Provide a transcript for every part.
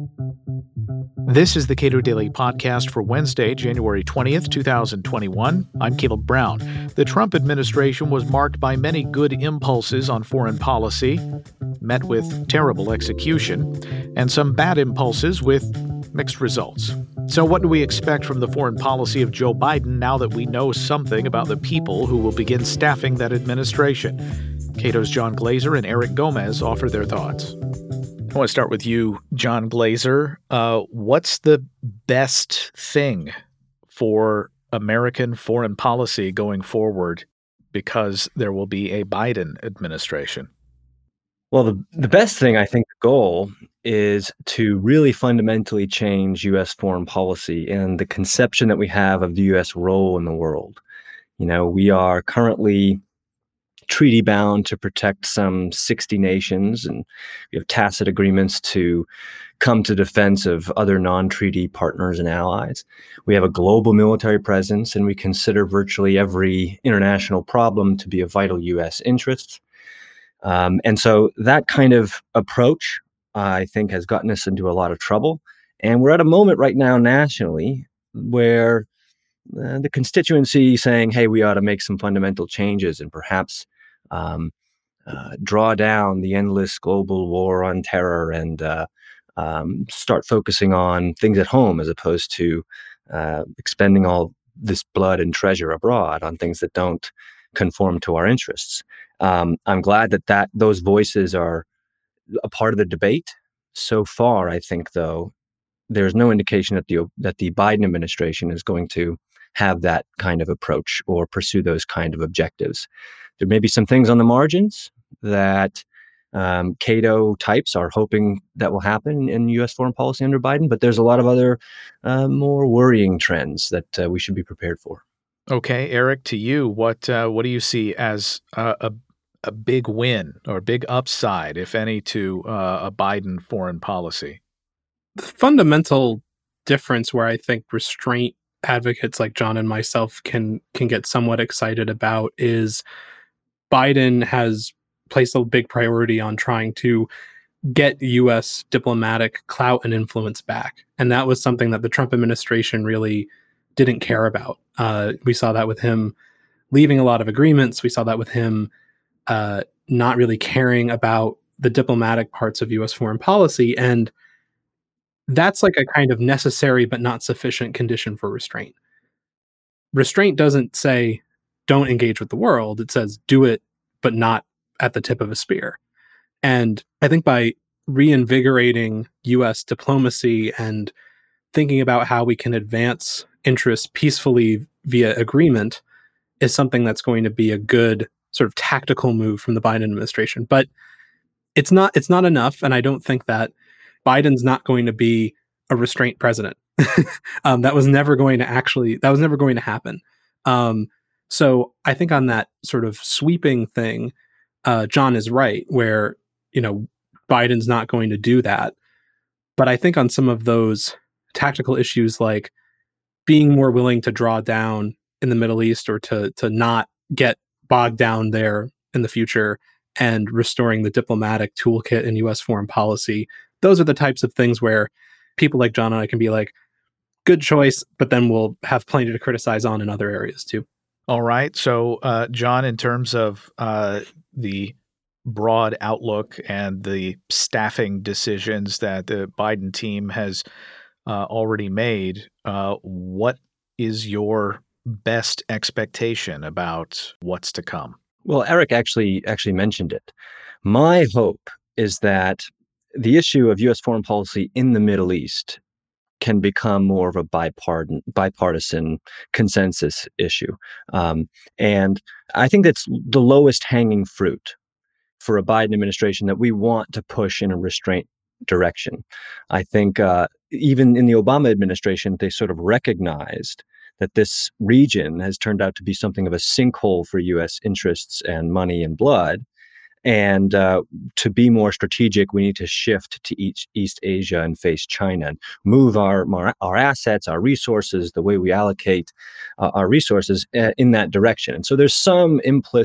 This is the Cato Daily Podcast for Wednesday, January 20th, 2021. I'm Caleb Brown. The Trump administration was marked by many good impulses on foreign policy, met with terrible execution, and some bad impulses with mixed results. So what do we expect from the foreign policy of Joe Biden now that we know something about the people who will begin staffing that administration? Cato's John Glaser and Eric Gomez offer their thoughts. I want to start with you, John Glaser. What's the best thing for American foreign policy going forward because there will be a Biden administration? Well, the best thing, I think, the goal is to really fundamentally change U.S. foreign policy and the conception that we have of the U.S. role in the world. You know, we are currently treaty bound to protect some 60 nations, and we have tacit agreements to come to defense of other non-treaty partners and allies. We have a global military presence, and we consider virtually every international problem to be of vital U.S. interest. And so that kind of approach, I think, has gotten us into a lot of trouble. And we're at a moment right now nationally where the constituency saying, hey, we ought to make some fundamental changes and perhaps draw down the endless global war on terror and start focusing on things at home as opposed to expending all this blood and treasure abroad on things that don't conform to our interests. I'm glad that those voices are a part of the debate. So far, I think, though, there's no indication that the Biden administration is going to have that kind of approach or pursue those kind of objectives. There may be some things on the margins that Cato types are hoping that will happen in U.S. foreign policy under Biden, but there's a lot of other more worrying trends that we should be prepared for. Okay, Eric, to you, what do you see as a big win or big upside, if any, to a Biden foreign policy? The fundamental difference where I think restraint advocates like John and myself can get somewhat excited about is Biden has placed a big priority on trying to get U.S. diplomatic clout and influence back. And that was something that the Trump administration really didn't care about. We saw that with him leaving a lot of agreements. We saw that with him not really caring about the diplomatic parts of U.S. foreign policy. And that's like a kind of necessary but not sufficient condition for restraint. Restraint doesn't say don't engage with the world. It says do it, but not at the tip of a spear. And I think by reinvigorating U.S. diplomacy and thinking about how we can advance interests peacefully via agreement is something that's going to be a good sort of tactical move from the Biden administration. But it's not enough, and I don't think that Biden's not going to be a restraint president. That was never going to happen. So I think on that sort of sweeping thing, John is right, where, Biden's not going to do that. But I think on some of those tactical issues, like being more willing to draw down in the Middle East or to not get bogged down there in the future and restoring the diplomatic toolkit in U.S. foreign policy, those are the types of things where people like John and I can be like, good choice, but then we'll have plenty to criticize on in other areas too. All right. So, John, in terms of the broad outlook and the staffing decisions that the Biden team has already made, what is your best expectation about what's to come? Well, Eric actually mentioned it. My hope is that the issue of U.S. foreign policy in the Middle East can become more of a bipartisan consensus issue. And I think that's the lowest hanging fruit for a Biden administration that we want to push in a restraint direction. I think even in the Obama administration, they sort of recognized that this region has turned out to be something of a sinkhole for U.S. interests and money and blood. And to be more strategic, we need to shift to East Asia and face China and move our assets, our resources, the way we allocate our resources in that direction. And so there's some implicit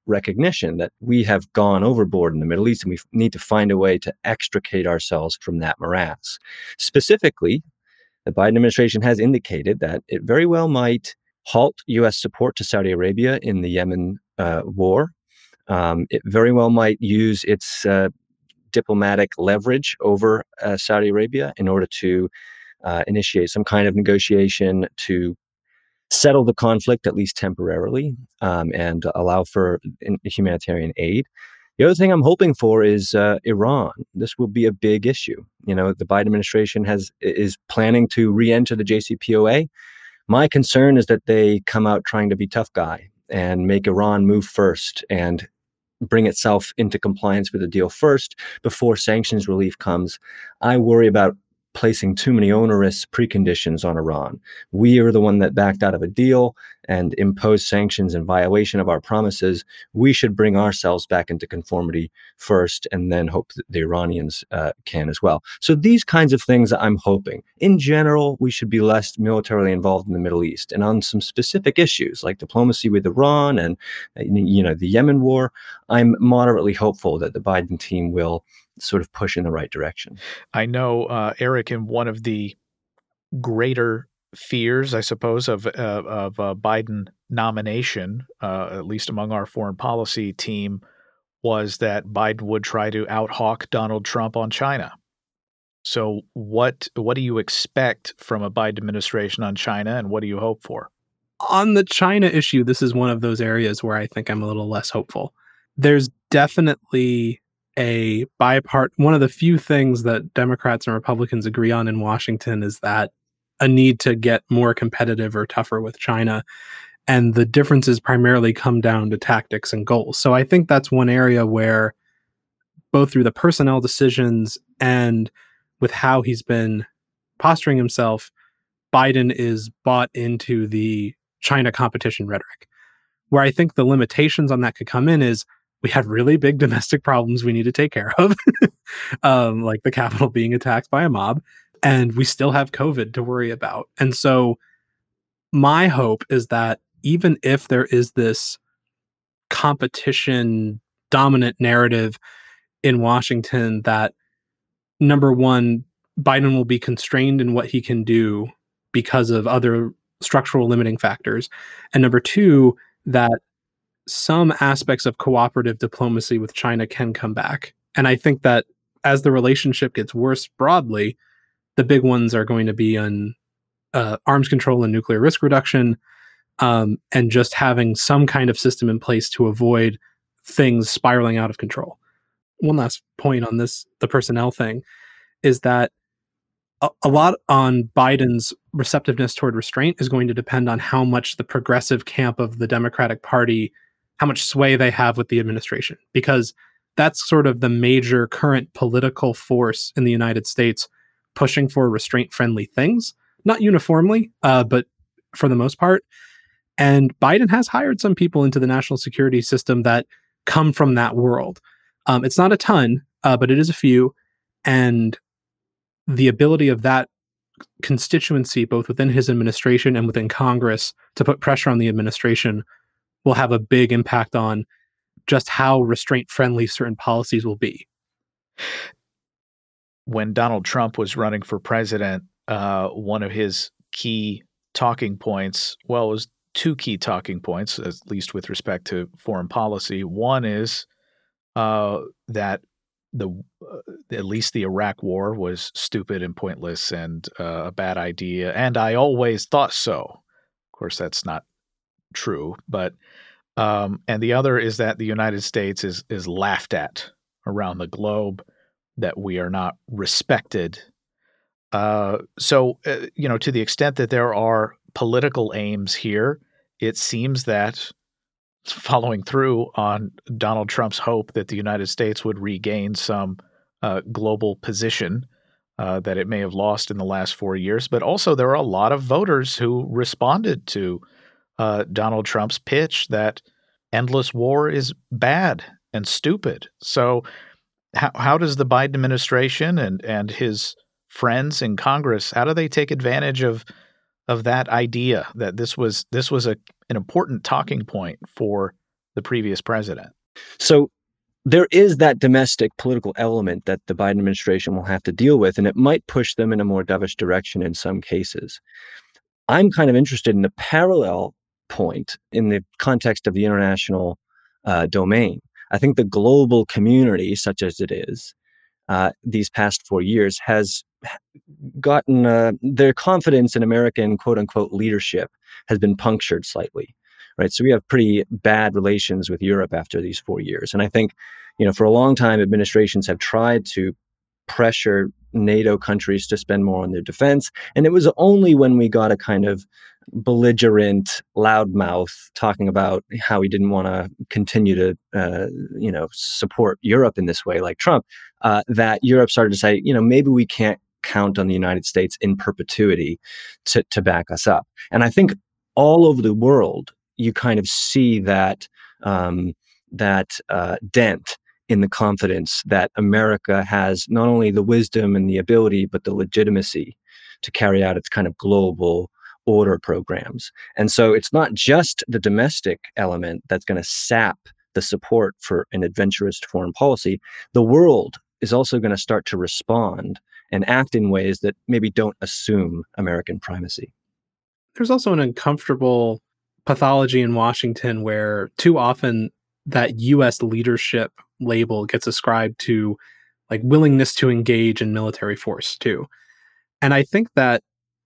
recognition that we have gone overboard in the Middle East and we need to find a way to extricate ourselves from that morass. Specifically, the Biden administration has indicated that it very well might halt U.S. support to Saudi Arabia in the Yemen war. It very well might use its diplomatic leverage over Saudi Arabia in order to initiate some kind of negotiation to settle the conflict, at least temporarily, and allow for humanitarian aid. The other thing I'm hoping for is Iran. This will be a big issue. The Biden administration is planning to re-enter the JCPOA. My concern is that they come out trying to be tough guy and make Iran move first and bring itself into compliance with the deal first before sanctions relief comes. I worry about placing too many onerous preconditions on Iran. We are the one that backed out of a deal and imposed sanctions in violation of our promises. We should bring ourselves back into conformity first and then hope that the Iranians can as well. So these kinds of things I'm hoping. In general, we should be less militarily involved in the Middle East. And on some specific issues like diplomacy with Iran and the Yemen war, I'm moderately hopeful that the Biden team will sort of push in the right direction. I know, Eric, in one of the greater fears, I suppose, of a Biden nomination, at least among our foreign policy team, was that Biden would try to out-hawk Donald Trump on China. So what do you expect from a Biden administration on China, and what do you hope for? On the China issue, this is one of those areas where I think I'm a little less hopeful. There's definitely one of the few things that Democrats and Republicans agree on in Washington is that a need to get more competitive or tougher with China. And the differences primarily come down to tactics and goals. So I think that's one area where both through the personnel decisions and with how he's been posturing himself, Biden is bought into the China competition rhetoric. Where I think the limitations on that could come in is we have really big domestic problems we need to take care of, like the Capitol being attacked by a mob, and we still have COVID to worry about. And so my hope is that even if there is this competition dominant narrative in Washington that, number one, Biden will be constrained in what he can do because of other structural limiting factors, and number two, that some aspects of cooperative diplomacy with China can come back. And I think that as the relationship gets worse broadly, the big ones are going to be on arms control and nuclear risk reduction, and just having some kind of system in place to avoid things spiraling out of control. One last point on this, the personnel thing, is that a lot on Biden's receptiveness toward restraint is going to depend on how much the progressive camp of the Democratic Party, how much sway they have with the administration, because that's sort of the major current political force in the United States pushing for restraint-friendly things, not uniformly, but for the most part. And Biden has hired some people into the national security system that come from that world. It's not a ton, but it is a few. And the ability of that constituency, both within his administration and within Congress, to put pressure on the administration will have a big impact on just how restraint-friendly certain policies will be. When Donald Trump was running for president, one of his key talking points, well, it was two key talking points, at least with respect to foreign policy. One is that at least the Iraq war was stupid and pointless and a bad idea, and I always thought so. Of course, that's not true, but and the other is that the United States is laughed at around the globe, that we are not respected. To the extent that there are political aims here, it seems that following through on Donald Trump's hope that the United States would regain some global position that it may have lost in the last 4 years, but also there are a lot of voters who responded to Donald Trump's pitch that endless war is bad and stupid. So how does the Biden administration and his friends in Congress, how do they take advantage of that idea that this was an important talking point for the previous president. So there is that domestic political element that the Biden administration will have to deal with, and it might push them in a more dovish direction in some cases. I'm kind of interested in the parallel point in the context of the international domain. I think the global community, such as it is, these past 4 years has gotten their confidence in American quote unquote leadership has been punctured slightly, right? So we have pretty bad relations with Europe after these 4 years. And I think, for a long time, administrations have tried to pressure NATO countries to spend more on their defense. And it was only when we got a kind of belligerent loudmouth talking about how he didn't want to continue to, support Europe in this way, like Trump, that Europe started to say, maybe we can't count on the United States in perpetuity to back us up. And I think all over the world, you kind of see that dent in the confidence that America has not only the wisdom and the ability, but the legitimacy to carry out its kind of global order programs. And so it's not just the domestic element that's going to sap the support for an adventurous foreign policy. The world is also going to start to respond and act in ways that maybe don't assume American primacy. There's also an uncomfortable pathology in Washington where too often that U.S. leadership label gets ascribed to like willingness to engage in military force too. And I think that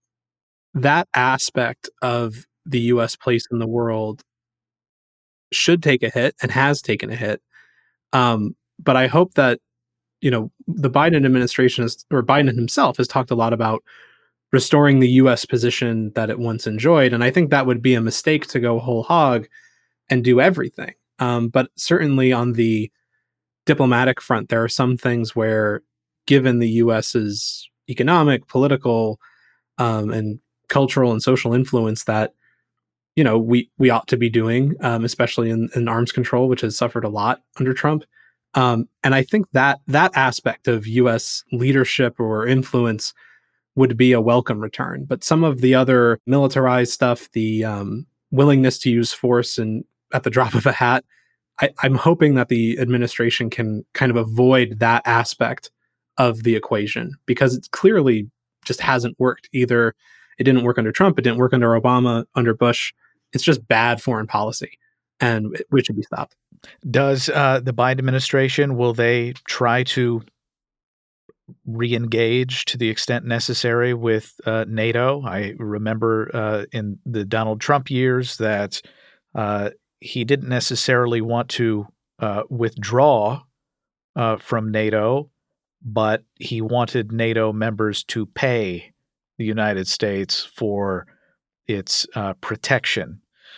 aspect of the U.S. place in the world should take a hit and has taken a hit. But I hope that, the Biden administration or Biden himself has talked a lot about restoring the U.S. position that it once enjoyed. And I think that would be a mistake to go whole hog and do everything. But certainly on the diplomatic front, there are some things where, given the U.S.'s economic, political, and cultural and social influence, that we ought to be doing, especially in arms control, which has suffered a lot under Trump. And I think that aspect of U.S. leadership or influence would be a welcome return. But some of the other militarized stuff, the willingness to use force and at the drop of a hat, I'm hoping that the administration can kind of avoid that aspect of the equation, because it clearly just hasn't worked. Either it didn't work under Trump, it didn't work under Obama, under Bush. It's just bad foreign policy, and it should be stopped. Does the Biden administration, will they try to re-engage to the extent necessary with NATO? I remember in the Donald Trump years that he didn't necessarily want to withdraw from NATO, but he wanted NATO members to pay the United States for its protection.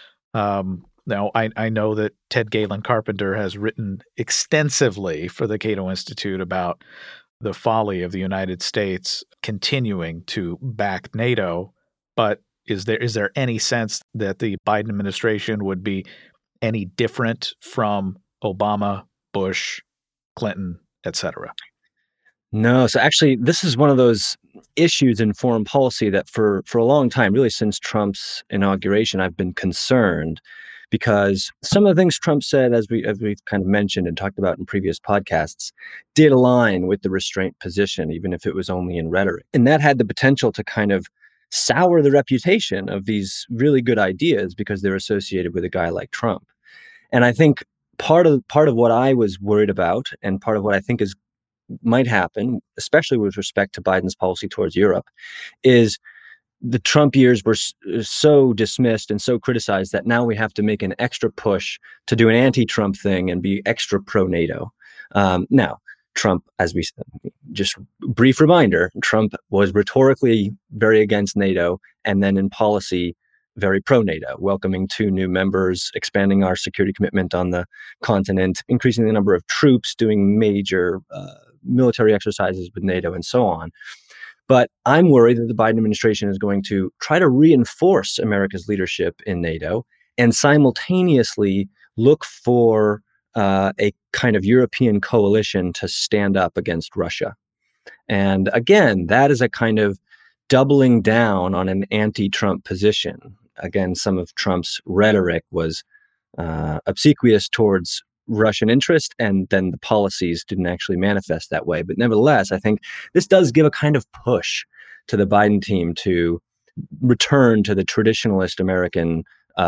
Now, I know that Ted Galen Carpenter has written extensively for the Cato Institute about the folly of the United States continuing to back NATO, but is there any sense that the Biden administration would be any different from Obama, Bush, Clinton, et cetera? No. So actually, this is one of those issues in foreign policy that for a long time, really since Trump's inauguration, I've been concerned, because some of the things Trump said, as we've kind of mentioned and talked about in previous podcasts, did align with the restraint position, even if it was only in rhetoric. And that had the potential to kind of sour the reputation of these really good ideas because they're associated with a guy like Trump. And I think part of what I was worried about, and part of what I think might happen, especially with respect to Biden's policy towards Europe, is the Trump years were so dismissed and so criticized that now we have to make an extra push to do an anti-Trump thing and be extra pro-NATO. Now, Trump, as we said, just brief reminder, Trump was rhetorically very against NATO and then in policy very pro-NATO, welcoming 2 new members, expanding our security commitment on the continent, increasing the number of troops, doing major military exercises with NATO, and so on. But I'm worried that the Biden administration is going to try to reinforce America's leadership in NATO and simultaneously look for a kind of European coalition to stand up against Russia. And again, that is a kind of doubling down on an anti-Trump position. Again, some of Trump's rhetoric was obsequious towards Russian interest, and then the policies didn't actually manifest that way. But nevertheless, I think this does give a kind of push to the Biden team to return to the traditionalist American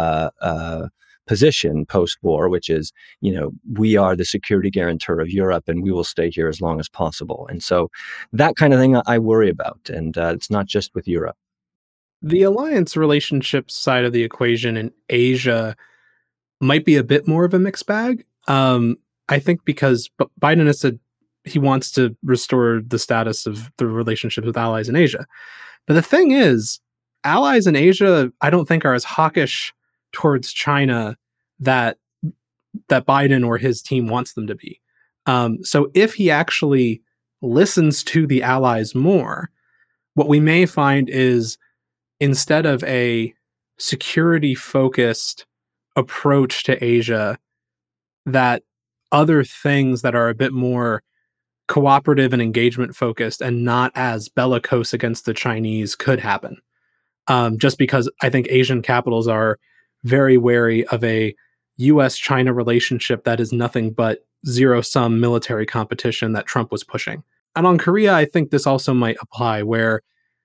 position post-war, which is, we are the security guarantor of Europe and we will stay here as long as possible. And so that kind of thing I worry about. And it's not just with Europe. The alliance relationship side of the equation in Asia might be a bit more of a mixed bag. I think because Biden has said he wants to restore the status of the relationships with allies in Asia. But the thing is, allies in Asia, I don't think are as hawkish towards China that Biden or his team wants them to be. So if he actually listens to the allies more, what we may find is instead of a security-focused approach to Asia, that other things that are a bit more cooperative and engagement-focused and not as bellicose against the Chinese could happen. Just because I think Asian capitals are very wary of a U.S.-China relationship that is nothing but zero-sum military competition that Trump was pushing. And on Korea, I think this also might apply, where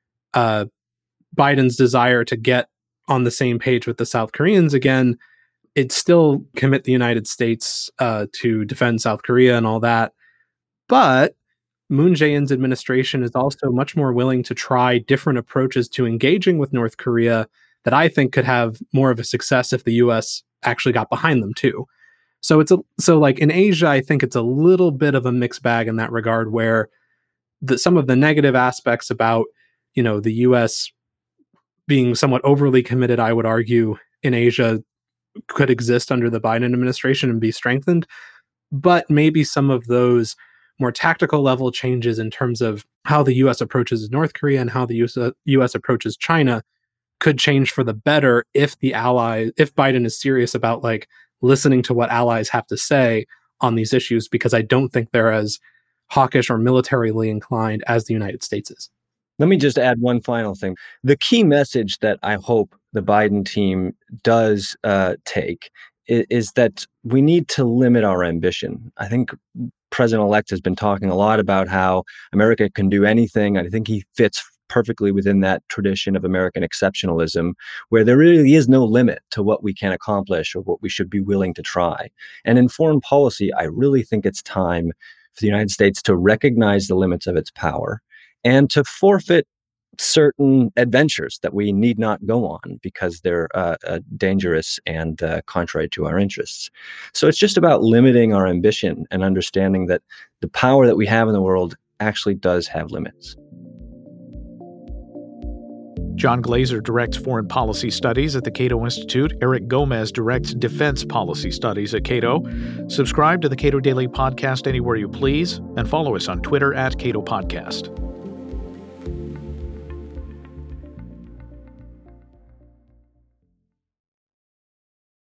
Biden's desire to get on the same page with the South Koreans again, it'd still commit the United States to defend South Korea and all that. But Moon Jae-in's administration is also much more willing to try different approaches to engaging with North Korea that I think could have more of a success if the U.S. actually got behind them too. So like in Asia, I think it's a little bit of a mixed bag in that regard, where some of the negative aspects about, the U.S. being somewhat overly committed, I would argue, in Asia could exist under the Biden administration and be strengthened. But maybe some of those more tactical level changes in terms of how the U.S. approaches North Korea and how the U.S. approaches China could change for the better if Biden is serious about listening to what allies have to say on these issues, because I don't think they're as hawkish or militarily inclined as the United States is. Let me just add one final thing. The key message that I hope the Biden team does take is that we need to limit our ambition. I think President-elect has been talking a lot about how America can do anything. I think he fits perfectly within that tradition of American exceptionalism, where there really is no limit to what we can accomplish or what we should be willing to try. And in foreign policy, I really think it's time for the United States to recognize the limits of its power and to forfeit certain adventures that we need not go on because they're dangerous and contrary to our interests. So it's just about limiting our ambition and understanding that the power that we have in the world actually does have limits. John Glaser directs Foreign Policy Studies at the Cato Institute. Eric Gomez directs Defense Policy Studies at Cato. Subscribe to the Cato Daily Podcast anywhere you please, and follow us on Twitter @Cato Podcast.